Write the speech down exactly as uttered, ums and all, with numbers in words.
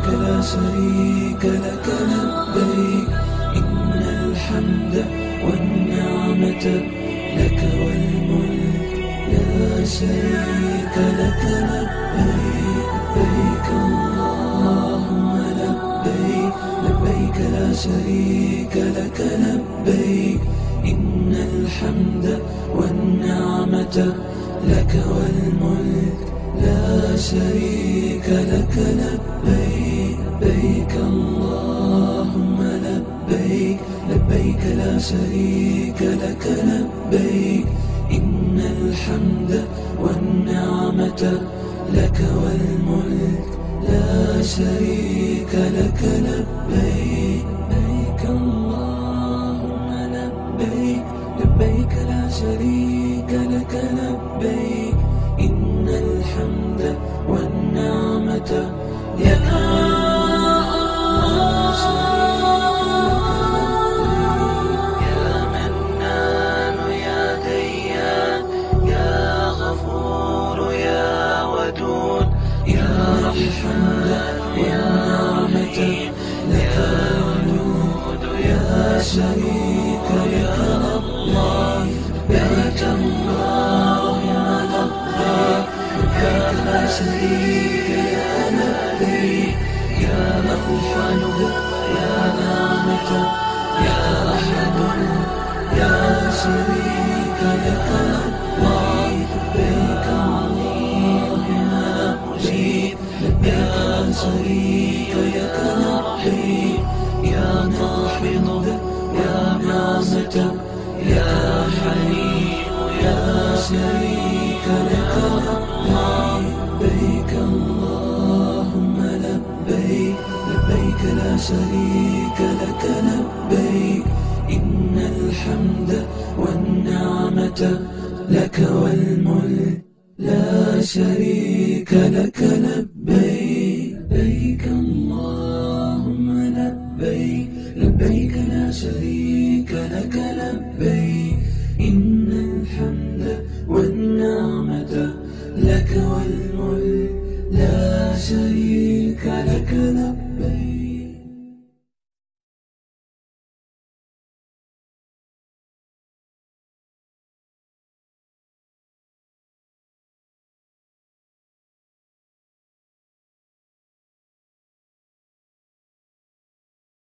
لبيك لا شريك لك لبيك إن الحمد والنعمة لك والملك لا شريك لك لبيك لبيك اللهم لبيك لبيك لا شريك لك لبيك إن الحمد والنعمة لك والملك لا شريك لك لبيك لبيك اللهم لبيك لبيك لا شريك لك لبيك إن الحمد والنعمة لك والملك لا شريك لك لبيك لبيك اللهم لبيك لبيك لا شريك لك لبيك إن الحمد والنعمة لك الحمد والنعمة لك والملك لا شريك لك لبيك اللهم لبيك لبيك لا شريك لك لبيك يا الحمد يا نعمة يا أحد يا شريك لك لبيك اللهم لبيك لبيك لا شريك لك لبيك يا ناحض يا نعمة يا حليم يا شريك لك لبيك اللهم لبيك لبيك لا شريك لك لبيك إن الحمد والنعمة لك والملك لا شريك لك لبيك